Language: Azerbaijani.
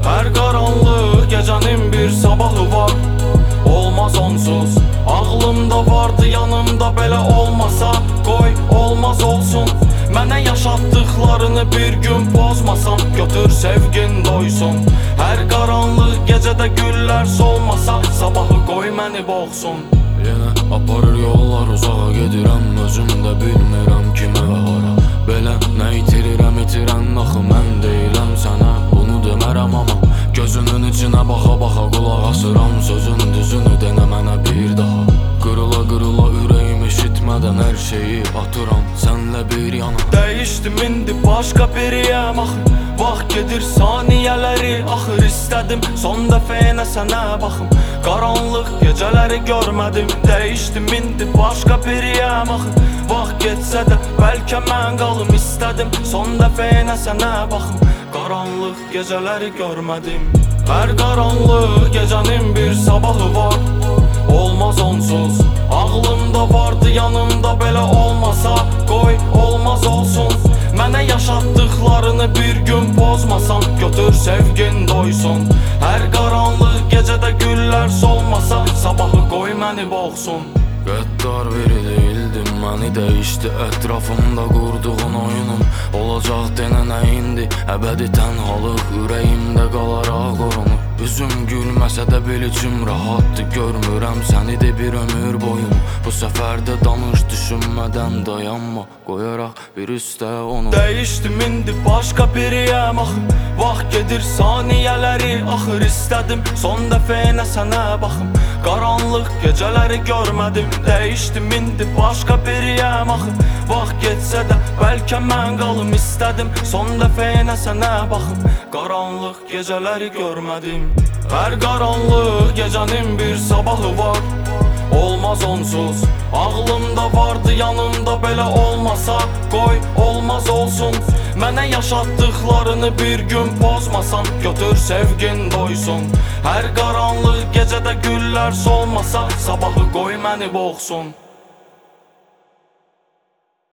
Hər qaranlıq gecənin bir sabahı var. Olmaz onsuz. Ağlımda vardı, yanımda belə olmasa, qoy olmaz olsun. Mənə yaşatdıqlarını bir gün pozmasam, götür sevgin doysun. Hər qaranlıq gecədə güllər solmasa, sabahı qoy məni boğsun. Yenə aparır yollar, uzağa gedirəm, özüm də bilmirəm kimə və hara. Belə nə itirirəm, itirən axı mən deyiləm sənə, bunu demərəm amma gözünün içinə baxa-baxa qulaq asıram, sözün düzünü denə mənə bir daha. Qırıla-qırıla ürəyim eşitmədən hər şeyi atıram sənlə bir yana. Dəyişdim indi başqa biriyəm axı, vaxt gedir saniyələri axır. İstədim son dəfə yenə sənə baxım, qaranlıq gecələri görmədim. Dəyişdim indi başqa biriyəm axı, vaxt getsə də bəlkə mən qalım. İstədim son dəfə yenə sənə baxım, qaranlıq gecələri görmədim. Hər qaranlıq gecənin bir sabahı var. Olmaz onsuz. Ağlımda vardı, yanımda belə olmasa, qoy olmaz olsun. Mənə yaşatdıqlarını bir gün pozmasam, götür sevgin doysun. Hər qaranlıq gecədə güllər solmasa, sabahı qoy məni boğsun. Qəddar biri deyildim, məni dəyişdi ətrafımda qurduğun oyunum. Olacaq denə nə indi, əbədi tənhalıq ürəyimdə qalaraq qorunur. Üzüm gülməsə də bil içim rahatdır, görmürəm səni də bir ömür boyum. Bu səfər də danış, düşünmədən dayanma, qoyaraq bir üstə onu. Dəyişdim indi başqa biriyəm axı, vaxt gedir saniyələri axır. İstədim son dəfə yenə sənə baxım, qaranlıq gecələri görmədim. Dəyişdim indi başqa biriyəm axı, vaxt getsə də bəlkə mən qalım. İstədim son dəfə yenə sənə baxım, qaranlıq gecələri görmədim. Hər qaranlıq gecənin bir sabahı var. Olmaz onsuz. Ağlımda vardı, yanımda belə olmasa, qoy olmaz olsun. Mənə yaşatdıqlarını bir gün pozmasam, götür sevgin doysun. Hər qaranlıq gecədə güllər solmasa, sabahı qoy məni boğsun.